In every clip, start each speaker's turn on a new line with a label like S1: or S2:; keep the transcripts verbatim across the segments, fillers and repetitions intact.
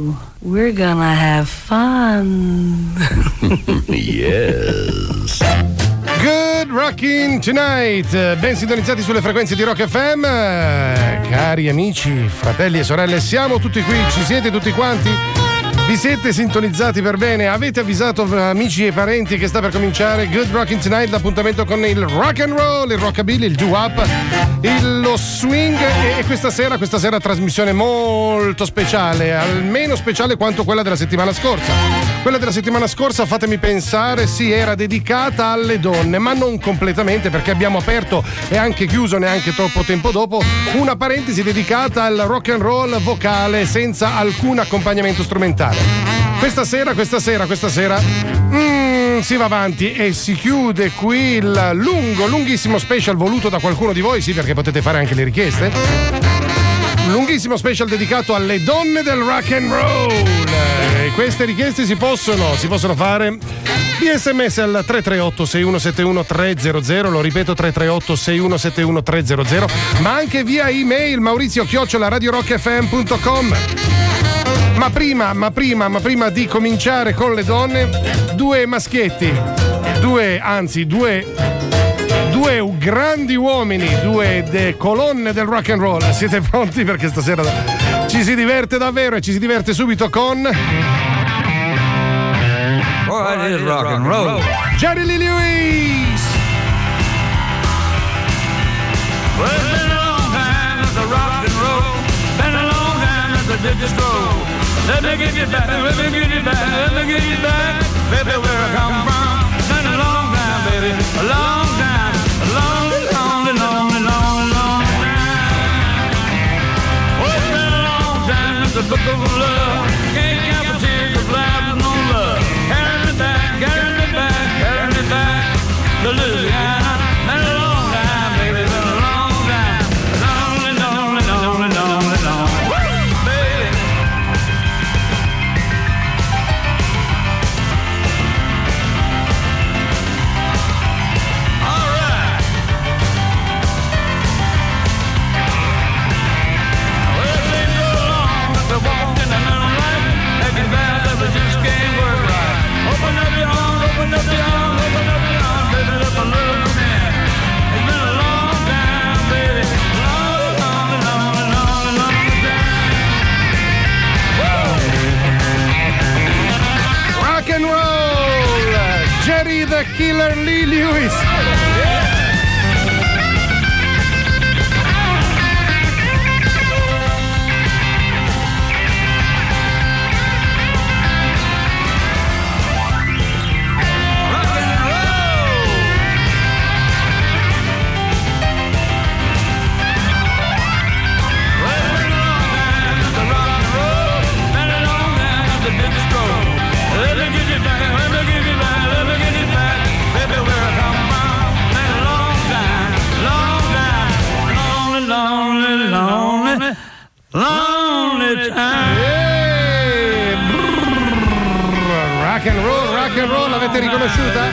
S1: we're gonna have fun.
S2: Yes.
S3: Good Rockin' Tonight, ben sintonizzati sulle frequenze di Rock F M, cari amici, fratelli e sorelle, siamo tutti qui, ci siete tutti quanti? Vi siete sintonizzati per bene? Avete avvisato amici e parenti che sta per cominciare Good Rockin' Tonight, l'appuntamento con il rock and roll, il rockabilly, il doo-wop, il, lo swing e, e questa sera, questa sera trasmissione molto speciale, almeno speciale quanto quella della settimana scorsa. Quella della settimana scorsa, fatemi pensare, sì, era dedicata alle donne, ma non completamente, perché abbiamo aperto e anche chiuso neanche troppo tempo dopo una parentesi dedicata al rock and roll vocale senza alcun accompagnamento strumentale. Questa sera, questa sera, questa sera mm, si va avanti e si chiude qui il lungo, lunghissimo special voluto da qualcuno di voi, sì, perché potete fare anche le richieste. Lunghissimo special dedicato alle donne del rock and roll. E queste richieste si possono, si possono fare via sms al tre tre otto sei uno sette uno tre zero zero, lo ripeto tre tre otto sei uno sette uno tre zero zero, ma anche via email maurizio chiocciola radio rock f m punto com. Ma prima, ma prima, ma prima di cominciare con le donne, due maschietti, due, anzi due Due grandi uomini, due de colonne del rock and roll. Siete pronti? Perché stasera ci si diverte davvero e ci si diverte subito con
S4: What is rock and roll?
S3: Jerry Lee Lewis.
S4: Well, it's been a long time since the rock and roll. Been a long time since the did stroll. Let me get you back, let me get you back, let me get you back, baby, where I come from. It's been a long time, baby, a long time. Lonely, lonely, lonely, lonely, long time. Oh, it's been a long time since the book of love. Can't count the tears of life with no love. Carry me back, carry me back, carry me back to Louisiana. Been a long time, baby, been a long time. Lonely, lonely, lonely, lonely, lonely, baby. Open up your arms, open up your arms, open up your arms, baby, let my love come in. It's been a long time, baby, long, long, long, long, long time. Woo!
S3: Rock and roll, Jerry the Killer Lee Lewis.
S4: Lonely time.
S3: Yeah. Rock and roll, rock and roll, l'avete riconosciuta?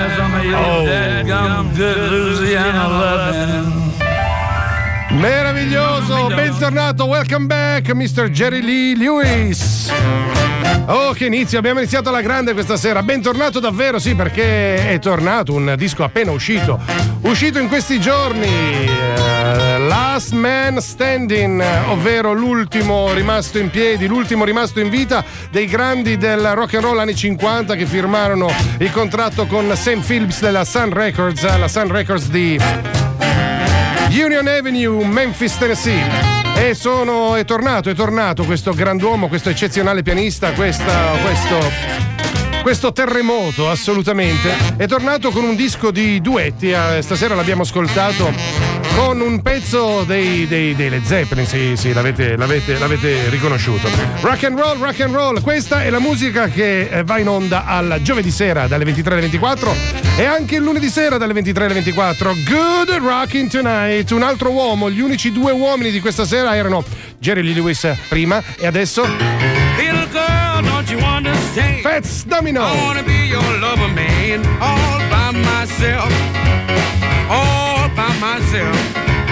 S3: Oh. Meraviglioso, bentornato, welcome back mister Jerry Lee Lewis. Oh, che inizio, abbiamo iniziato alla grande questa sera. Bentornato davvero, sì, perché è tornato un disco appena uscito. Uscito in questi giorni, uh, Last Man Standing, ovvero l'ultimo rimasto in piedi, l'ultimo rimasto in vita dei grandi del rock and roll anni cinquanta che firmarono il contratto con Sam Phillips della Sun Records, la Sun Records di Union Avenue, Memphis, Tennessee. E sono, è tornato, è tornato questo grand'uomo, questo eccezionale pianista, questa, questo, questo terremoto, assolutamente. È tornato con un disco di duetti, eh, stasera l'abbiamo ascoltato con un pezzo dei, dei, dei Led Zeppelin, sì, sì, l'avete, l'avete, l'avete riconosciuto. Rock and roll, rock and roll, questa è la musica che va in onda al giovedì sera dalle ventitré alle ventiquattro e anche il lunedì sera dalle ventitré alle ventiquattro. Good Rockin' Tonight, un altro uomo, gli unici due uomini di questa sera erano Jerry Lee Lewis prima e adesso
S4: Little girl, don't you understand?
S3: Fats Domino.
S4: I wanna be your lover, man, all by myself, all by myself.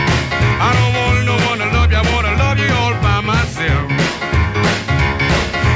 S4: I don't want no one to love you, I wanna love you all by myself.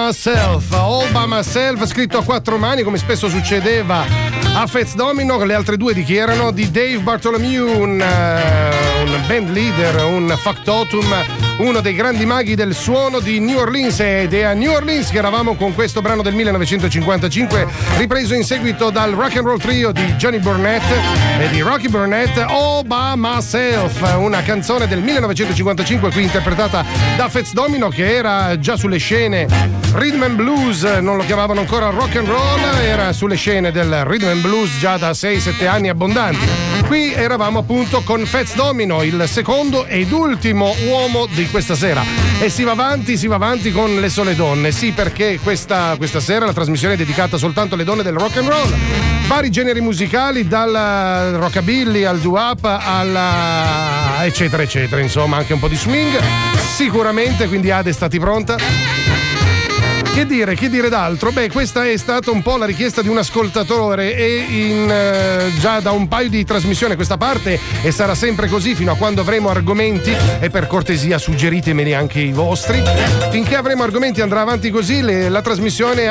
S3: Myself, All By Myself, scritto a quattro mani come spesso succedeva a Fats Domino. Le altre due di chi erano? Di Dave Bartholomew, un, uh, un band leader, un factotum, uno dei grandi maghi del suono di New Orleans, ed è a New Orleans che eravamo con questo brano del millenovecentocinquantacinque, ripreso in seguito dal rock and roll trio di Johnny Burnett e di Rocky Burnett, All By Myself, una canzone del millenovecentocinquantacinque qui interpretata da Fats Domino, che era già sulle scene rhythm and blues, non lo chiamavano ancora rock and roll, era sulle scene del rhythm and blues già da sei sette anni abbondanti. Qui eravamo appunto con Fats Domino, il secondo ed ultimo uomo di questa sera, e si va avanti, si va avanti con le sole donne, sì, perché questa, questa sera la trasmissione è dedicata soltanto alle donne del rock and roll, vari generi musicali, dal rockabilly al doo-wop alla eccetera eccetera, insomma anche un po' di swing sicuramente. Quindi Ade, stati pronta? Che dire, che dire d'altro? Beh, questa è stata un po' la richiesta di un ascoltatore, e in, eh, già da un paio di trasmissioni questa parte, e sarà sempre così fino a quando avremo argomenti, e per cortesia suggeritemeli anche i vostri. Finché avremo argomenti andrà avanti così, le, la trasmissione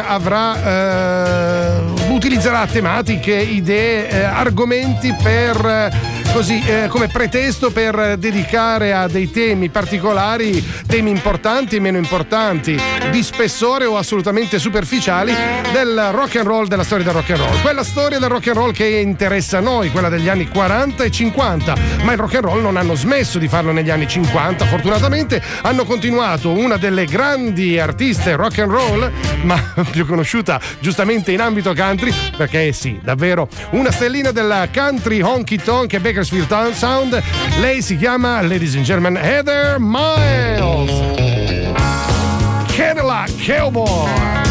S3: avrà eh, utilizzerà tematiche, idee, eh, argomenti per eh, così eh, come pretesto per dedicare a dei temi particolari, temi importanti e meno importanti, di spessore o assolutamente superficiali del rock and roll, della storia del rock and roll, quella storia del rock and roll che interessa a noi, quella degli anni quaranta e cinquanta. Ma il rock and roll non hanno smesso di farlo negli anni cinquanta, fortunatamente hanno continuato. Una delle grandi artiste rock and roll, ma più conosciuta giustamente in ambito country, perché sì, davvero una stellina della country honky tonk e Bakersfield Sound, lei si chiama, ladies and gentlemen, Heather Miles, Cadillac Cowboy.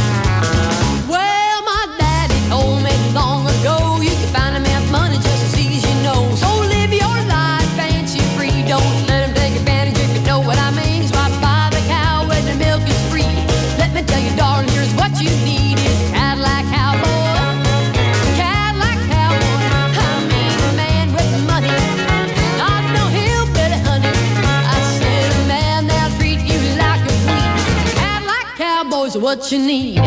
S2: Well, my daddy told me long ago you can find a man money just as easy as you know. So live your life fancy free. Don't let him take advantage if you know what I mean. So I buy the cow when the milk is free. Let me tell you, darling, here's what you need is a Cadillac Cowboy. Cadillac Cowboy. I mean a man with money, not no hillbilly honey. I said a man that'll treat you like a queen. Cadillac Cowboy's what you need.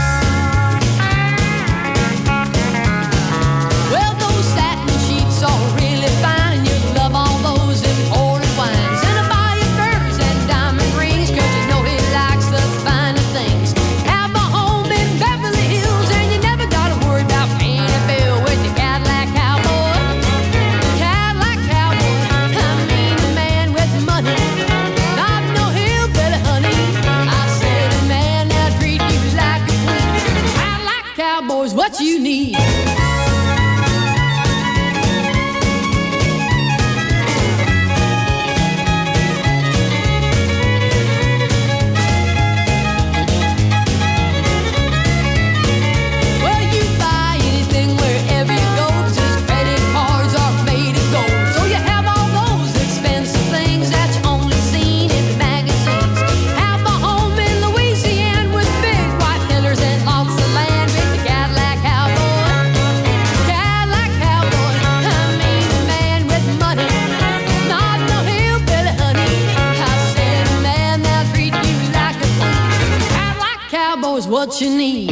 S2: Well, those satin sheets are really fine, and you love all those imported wines. And I buy you furs and diamond rings, cause you know he likes the finer things. Have a home in Beverly Hills, and you never gotta worry about paying a bill with the Cadillac Cowboy. Cadillac Cowboy, I mean a man with money, not no hillbilly honey. I said a man that'll treat you like a queen. Cadillac Cowboy's what you need. Well, you buy anything wherever you go, 'cause his credit cards are made of gold. So you have all those expensive things that you only seen in the magazines. Have a home in Louisiana with big white pillars and lots of land with the Cadillac Cowboy. Cadillac Cowboy, I mean a man with money, not no hillbilly honey. I said a man that'll treat you like a queen. Cadillac Cowboy's what you need.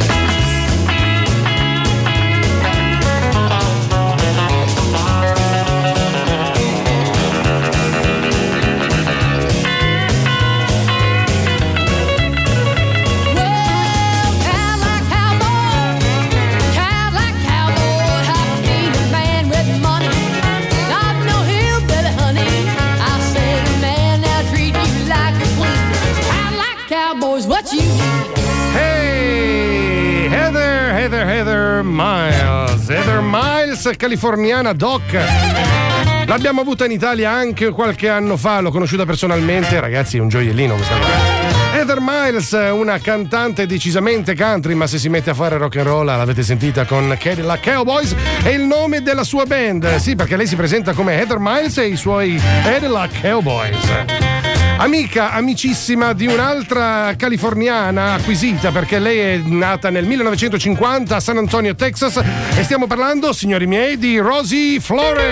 S2: Well, Cadillac Cowboy, Cadillac Cowboy, I mean a man with money, not no hillbilly honey. I said a man that'll treat you like a queen. Cadillac Cowboy's what you need.
S3: Hey, Heather, Heather, Heather Miles, Heather Miles, californiana doc. L'abbiamo avuta in Italia anche qualche anno fa, l'ho conosciuta personalmente, ragazzi, è un gioiellino questa cosa. Heather Miles, una cantante decisamente country, ma se si mette a fare rock and roll, l'avete sentita con Cadillac Cowboys, è il nome della sua band, sì, perché lei si presenta come Heather Miles e i suoi Cadillac Cowboys. Amica, amicissima di un'altra californiana acquisita, perché lei è nata nel millenovecentocinquanta a San Antonio, Texas, e stiamo parlando, signori miei, di Rosie Flores.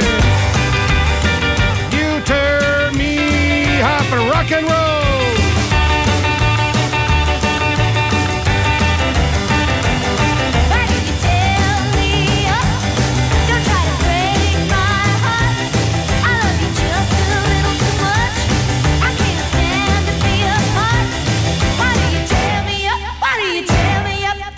S3: You turn me up rock and roll.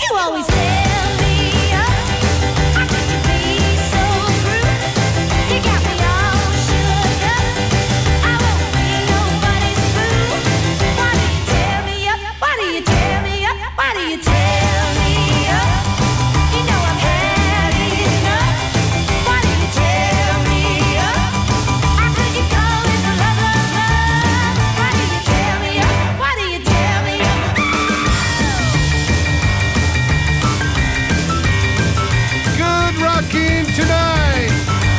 S2: always tell me up. How could you be so cruel? You got me all shook up. I won't be nobody's fool. Why do you tear me up? Why do you tear me up? Why do you tear me up? You know I've had enough. Why do you tear me up? How could you call this love, love, love? Why do you tear me up? Why do you tear me up?
S3: Good rocking tonight.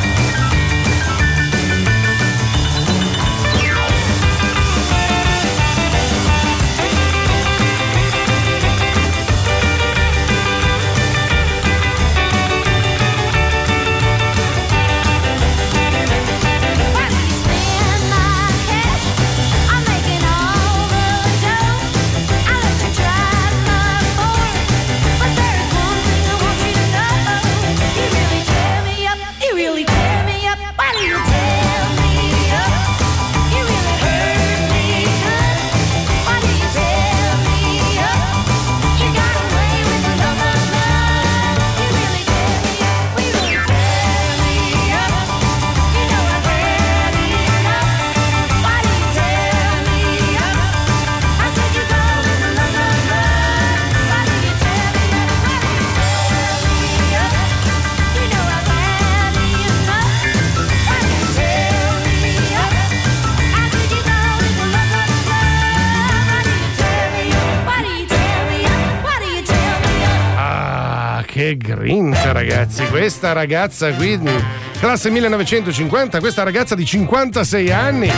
S2: Why do you spend my cash? I'm making all the dough. I let you drive my Ford, but there's one thing I want you to know. You really tear me up. You really tear me up. Why do you tear me up? You really hurt me good. Why do you tear me up? You got away with the love, love, love. You really tear me up. We really tear me up. You know I've had enough. Why do you tear me up? How could you go with the love, love, love? Why do you tear me up? Why do you tear me up? You know I've had enough. Why do you tear me up? How could you go with the love, love, love? Why do you tear me up? Why do you tear me up? Why do you tear me up?
S3: Ah, che grinta, ragazzi. Questa ragazza qui, classe millenovecentocinquanta, questa ragazza di cinquantasei anni.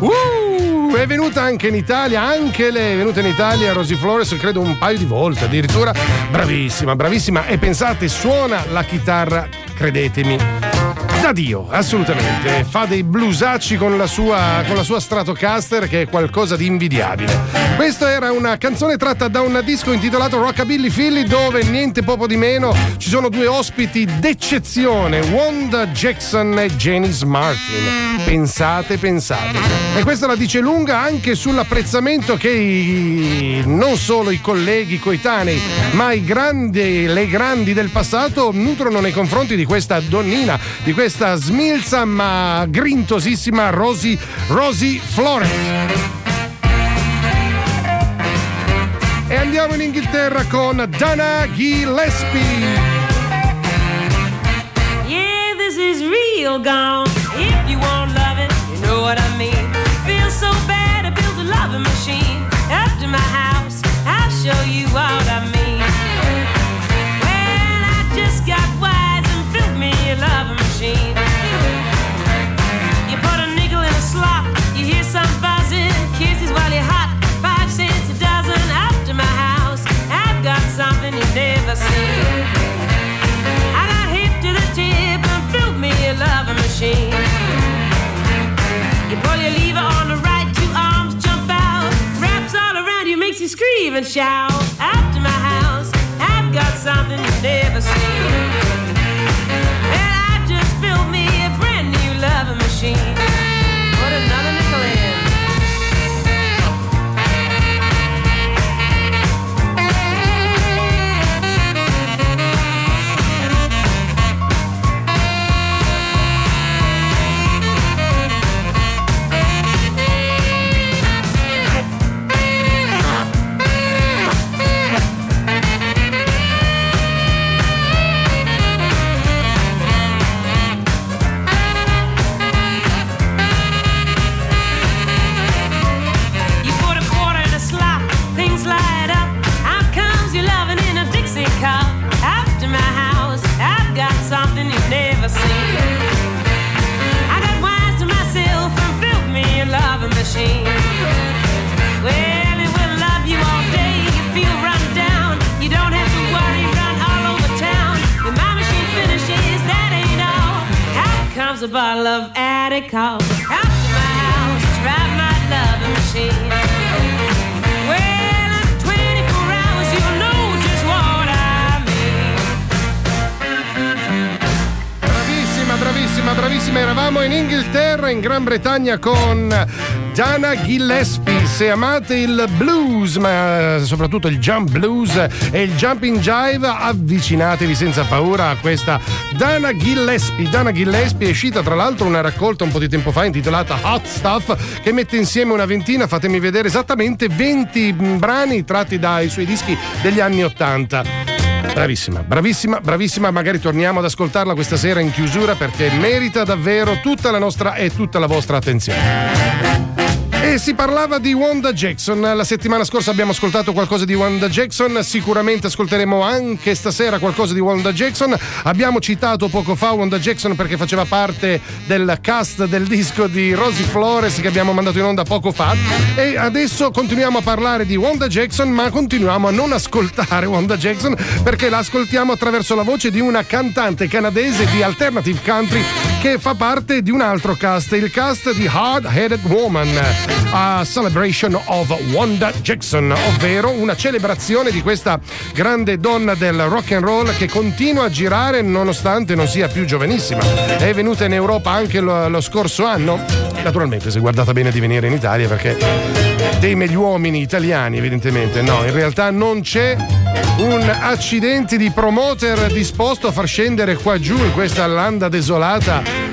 S3: Uh, è venuta anche in Italia, anche lei è venuta in Italia, Rosie Flores, credo un paio di volte addirittura. Bravissima, bravissima. E pensate, suona la chitarra, credetemi, da Dio, assolutamente. Fa dei blusacci con la sua con la sua Stratocaster, che è qualcosa di invidiabile. Questa era una canzone tratta da un disco intitolato Rockabilly Philly, dove niente poco di meno ci sono due ospiti d'eccezione, Wanda Jackson e Janice Martin. Pensate, pensate. E questa la dice lunga anche sull'apprezzamento che i, non solo i colleghi coetanei, ma i grandi, le grandi del passato nutrono nei confronti di questa donnina, di questa smilza ma grintosissima Rosie, Rosie Flores. E andiamo in Inghilterra con Dana Gillespie.
S5: Yeah, this is real gone. If you want loving, you know what I mean. Feel so bad, I built a loving machine. Up to my house, I'll show you what I mean. Well, I just got wise and built me a loving machine. You put a nickel in a slot, you hear some buzzing, kisses while you're hot, five cents a dozen. Up to my house, I've got something you've never seen. I got hip to the tip and built me a loving machine. You pull your lever on the right, two arms jump out, wraps all around you, makes you scream and shout. Up to my house, I've got something you've never seen. And I just built me a brand new loving machine. Put another nickel in. Machine. Well, it will love you all day. You feel run down. You don't have to worry, run all over town. When my machine finishes, that ain't all. Out comes a bottle of Atticol. Out to my house, drive my loving machine. Well, in twenty-four hours, you'll know just what I mean.
S3: Bravissima, bravissima, bravissima. Eravamo in Inghilterra, in Gran Bretagna con Dana Gillespie. Se amate il blues, ma soprattutto il jump blues e il jumping jive, avvicinatevi senza paura a questa Dana Gillespie. Dana Gillespie è uscita tra l'altro una raccolta un po' di tempo fa intitolata Hot Stuff, che mette insieme una ventina, fatemi vedere esattamente venti brani tratti dai suoi dischi degli anni ottanta. Bravissima, bravissima, bravissima. Magari torniamo ad ascoltarla questa sera in chiusura, perché merita davvero tutta la nostra e tutta la vostra attenzione. E si parlava di Wanda Jackson. La settimana scorsa abbiamo ascoltato qualcosa di Wanda Jackson, sicuramente ascolteremo anche stasera qualcosa di Wanda Jackson. Abbiamo citato poco fa Wanda Jackson perché faceva parte del cast del disco di Rosie Flores che abbiamo mandato in onda poco fa, e adesso continuiamo a parlare di Wanda Jackson, ma continuiamo a non ascoltare Wanda Jackson perché la ascoltiamo attraverso la voce di una cantante canadese di alternative country che fa parte di un altro cast, il cast di Hard Headed Woman, a Celebration of Wanda Jackson, ovvero una celebrazione di questa grande donna del rock and roll che continua a girare nonostante non sia più giovanissima. È venuta in Europa anche lo, lo scorso anno, naturalmente si è guardata bene di venire in Italia perché dei megli uomini italiani evidentemente no, in realtà non c'è un accidente di promoter disposto a far scendere qua giù in questa landa desolata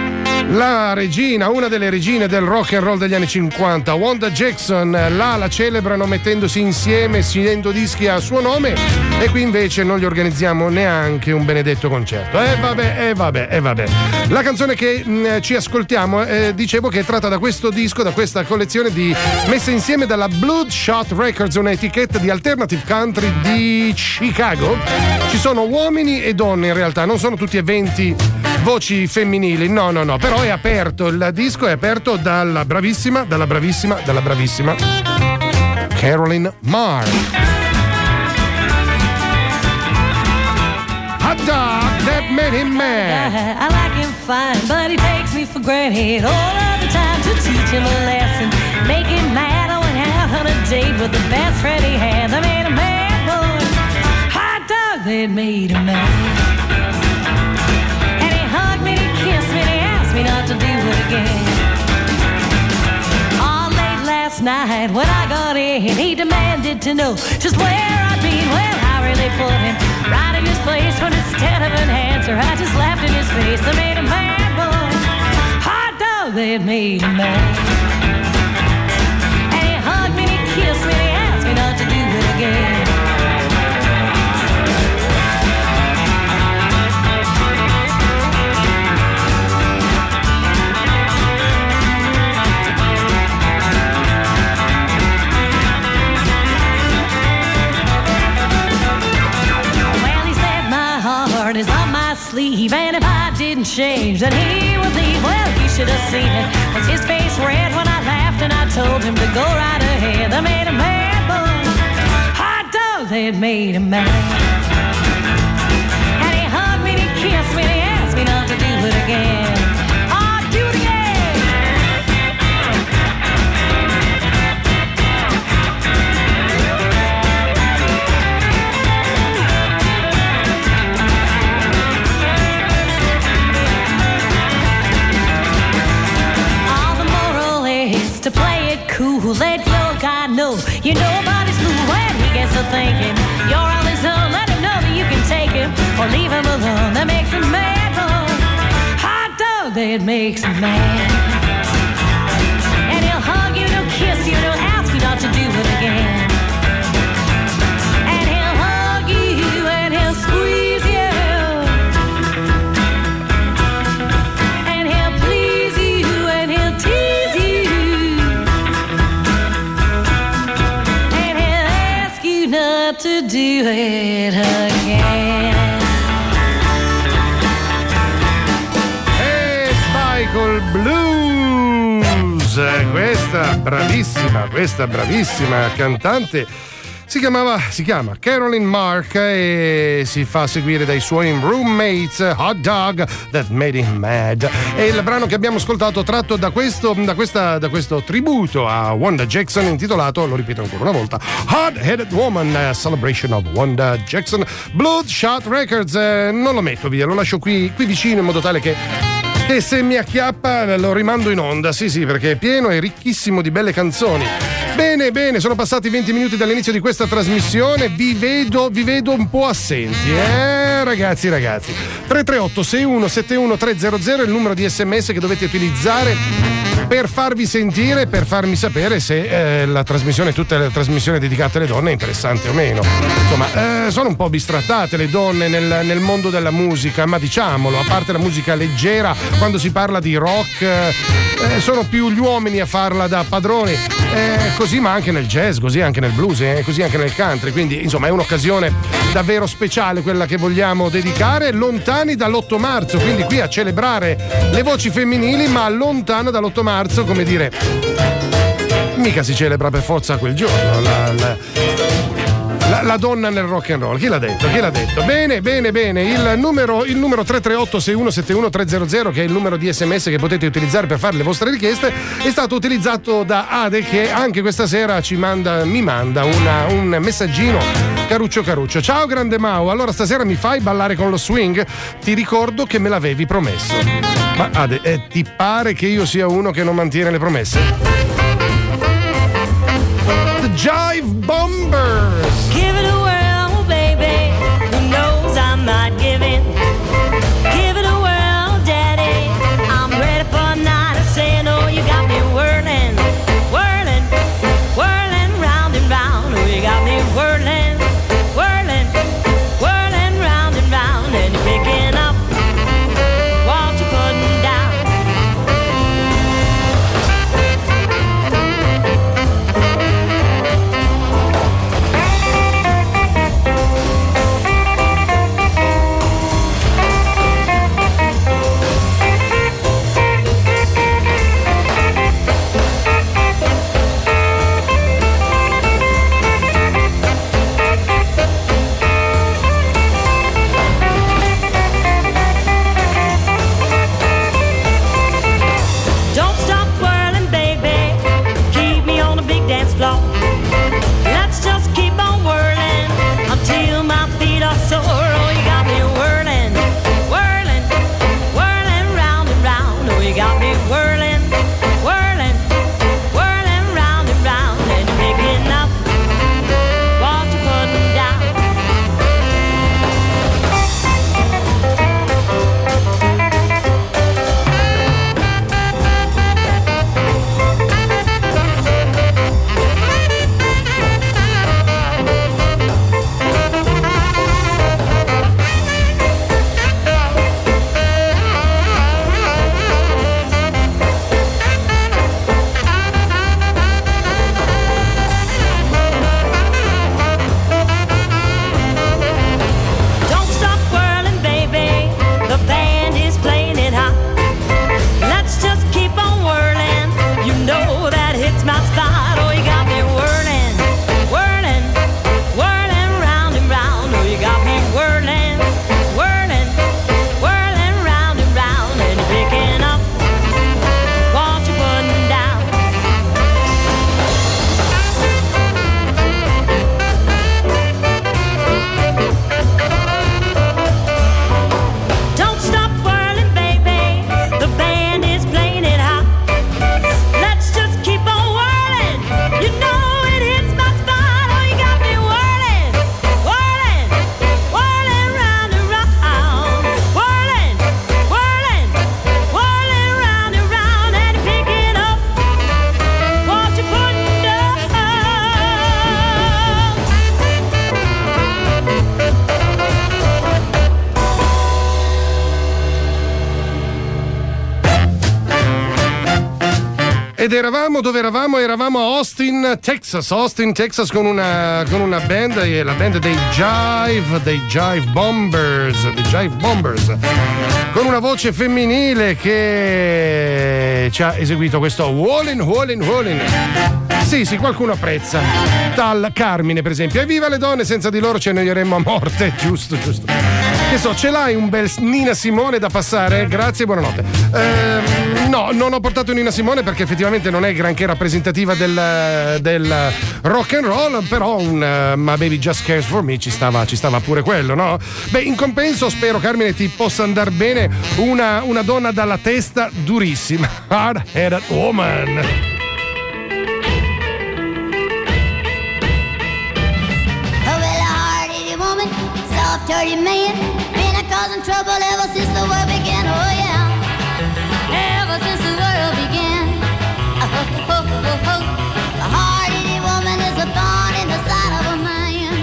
S3: la regina, una delle regine del rock and roll degli anni cinquanta, Wanda Jackson. Là la celebrano mettendosi insieme, scegliendo dischi a suo nome, e qui invece non gli organizziamo neanche un benedetto concerto. E eh vabbè, e eh vabbè, e eh vabbè. La canzone che mh, ci ascoltiamo, eh, dicevo che è tratta da questo disco, da questa collezione di messa insieme dalla Bloodshot Records, un'etichetta di alternative country di Chicago. Ci sono uomini e donne in realtà, non sono tutti eventi voci femminili, no no no, però è aperto, il disco è aperto dalla bravissima, dalla bravissima, dalla bravissima Carolyn Marr. Hot dog that made him mad.
S1: I like him fine, but he takes me for granted all of the time to teach him a lesson. Make him mad, I went out on a date with the best friend he had. I made him mad, boy. Hot dog that made him mad. Me not to do it again. All late last night when I got in, he demanded to know just where I'd been. Well, I really put him right in his place when instead of an answer I just laughed in his face. I made him mad, boy. Hot dog that made him mad. And he hugged me and he kissed me and he asked me not to do it again. Is on my sleeve, and if I didn't change, then he would leave. Well, you should have seen it. Was his face red when I laughed and I told him to go right ahead? That made him mad, boy. Hot dog that made him mad. And he hugged me and he kissed me and he asked me not to do it again. Oh, do it again. To play it cool, let your guy know you're nobody's fool. When he gets to thinking you're on his own, let him know that you can take him or leave him alone. That makes him mad, boy. Hot dog that makes him mad. And he'll hug you, he'll kiss you, and he'll ask you not to do it again. And he'll hug you and he'll squeeze you. And he'll please you and he'll tease. To do it again.
S3: E Michael Blues, questa bravissima, questa bravissima cantante si chiamava, si chiama Carolyn Marr e si fa seguire dai suoi roommates, Hot Dog That Made Him Mad. È il brano che abbiamo ascoltato tratto da questo, da questa, da questo tributo a Wanda Jackson intitolato, lo ripeto ancora una volta, Hard Headed Woman, Celebration of Wanda Jackson, Bloodshot Records. Eh, non lo metto via, lo lascio qui, qui vicino in modo tale che che se mi acchiappa lo rimando in onda, sì sì, perché è pieno e ricchissimo di belle canzoni. Bene, bene, sono passati venti minuti dall'inizio di questa trasmissione, vi vedo, vi vedo un po' assenti, eh ragazzi, ragazzi. tre tre otto sei uno sette uno tre zero zero è il numero di sms che dovete utilizzare per farvi sentire, per farmi sapere se eh, la trasmissione, tutte le trasmissioni dedicate alle donne è interessante o meno. Insomma, eh, sono un po' bistrattate le donne nel, nel mondo della musica, ma diciamolo, a parte la musica leggera, quando si parla di rock, eh, sono più gli uomini a farla da padroni, eh, così ma anche nel jazz, così anche nel blues, eh, così anche nel country, quindi insomma è un'occasione davvero speciale quella che vogliamo dedicare, lontani dall'otto marzo, quindi qui a celebrare le voci femminili, ma lontano dall'otto marzo, come dire, mica si celebra per forza quel giorno la, la, la, la donna nel rock and roll. Chi l'ha detto? Chi l'ha detto? Bene, bene, bene. Il numero, il numero tre tre otto sei uno sette uno tre zero zero, che è il numero di sms che potete utilizzare per fare le vostre richieste, è stato utilizzato da Ade, che anche questa sera ci manda, mi manda una, un messaggino. Caruccio Caruccio, ciao grande Mau, allora stasera mi fai ballare con lo swing? Ti ricordo che me l'avevi promesso. Ma Ade, eh, ti pare che io sia uno che non mantiene le promesse? The Jive Bombers!
S1: Give it a whirl, baby. Who knows I'm not giving. Give it a whirl, daddy. I'm ready for a night of saying, oh, you got me whirling, whirling, whirling round and round. Oh, you got me whirling, whirling, whirling round and round. And you're picking up what you're putting down. Don't stop whirling, baby. Keep me on the big dance floor. Let's just keep on whirling until my feet are sore. Oh, you got me whirling, whirling, whirling round and round. Oh, you got me whirling, whirling, whirling round and round. And you're picking up what you're putting down. Don't stop whirling, baby. The band is playing it hot. Let's just keep on whirling. You know that hits my spot. Oh, you got me whirling, whirling, whirling round and round. Oh, you got me whirling, whirling, whirling round and round. And you're picking up what you're putting down. Don't stop whirling, baby. The band is playing it hot. Let's just keep on whirling. You know it hits my spot. Oh, you got me whirling, whirling, whirling round and round. Whirling, whirling, whirling round and round. And picking up what you're putting down.
S3: Ed eravamo dove eravamo? Eravamo a Austin, Texas. Austin, Texas con una, con una band, eh, la band dei Jive, dei Jive Bombers, dei Jive Bombers, con una voce femminile che ci ha eseguito questo Wallin, Wallin, Wallin. Sì, sì, qualcuno apprezza. Tal Carmine, per esempio. Evviva le donne, senza di loro ci annoieremmo a morte. Giusto, giusto. Che so, ce l'hai un bel Nina Simone da passare? Grazie, buonanotte. Ehm, no, non ho portato Nina Simone perché effettivamente chiaramente non è granché rappresentativa del, del rock and roll, però un uh, My Baby Just Cares For Me ci stava, ci stava pure quello, no? Beh, in compenso spero, Carmine, ti possa andare bene una, una donna dalla testa durissima. Hard-headed woman.
S6: Dirty man, been a causing trouble ever since the world began. Oh yeah, ever since the world began. Oh, oh, oh, oh, oh. A hard-hitting woman is a thorn in the side of a man.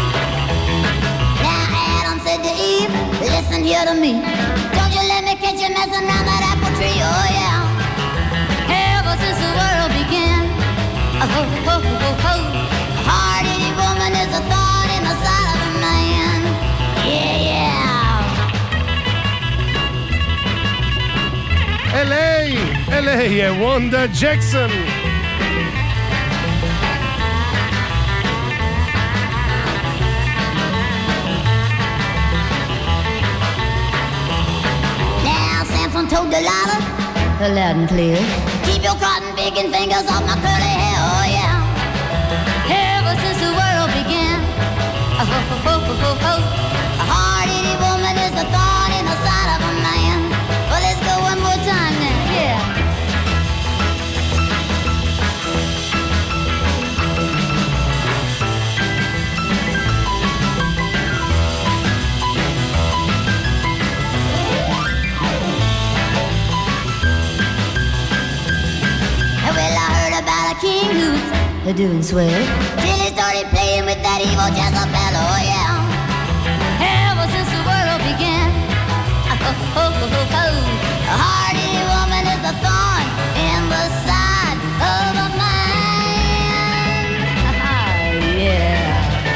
S6: Now Adam said to Eve, listen here to me. Don't you let me catch you messing around that apple tree. Oh yeah, ever since the world began. Oh, oh, oh, oh, oh. A hard-hitting woman is a thorn in the side of a man. Yeah, yeah.
S3: E lei, e lei è Wanda Jackson.
S6: Now Samson told Delilah, loud and clear, keep your cotton picking fingers off my curly hair. Oh yeah, ever since the world began. Oh, oh, oh, oh, oh, oh. A hard-hitting woman is a thorn in the side of a man. Well, let's go one more time now. Yeah. Well, I heard about a king who's doing swell till he started playing with that evil Jezebel. Oh yeah. Ever since the world began. Oh, oh, oh, oh, oh. A hard-hitting woman is a thorn in the side of a man. Oh, yeah.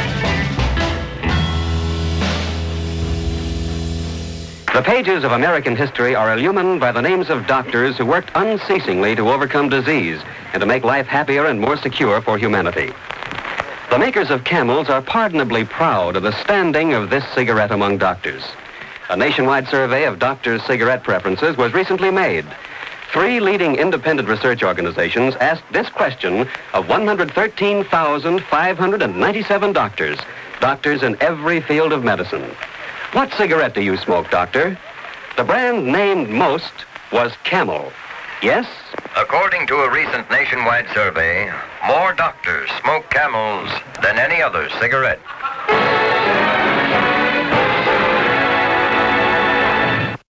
S7: The pages of American history are illumined by the names of doctors who worked unceasingly to overcome disease and to make life happier and more secure for humanity. The makers of Camels are pardonably proud of the standing of this cigarette among doctors. A nationwide survey of doctors' cigarette preferences was recently made. Three leading independent research organizations asked this question of one hundred thirteen thousand five hundred ninety-seven doctors, doctors in every field of medicine. What cigarette do you smoke, doctor? The brand named most was Camel. Yes?
S8: According to a recent nationwide survey, more doctors smoke Camels than any other cigarette.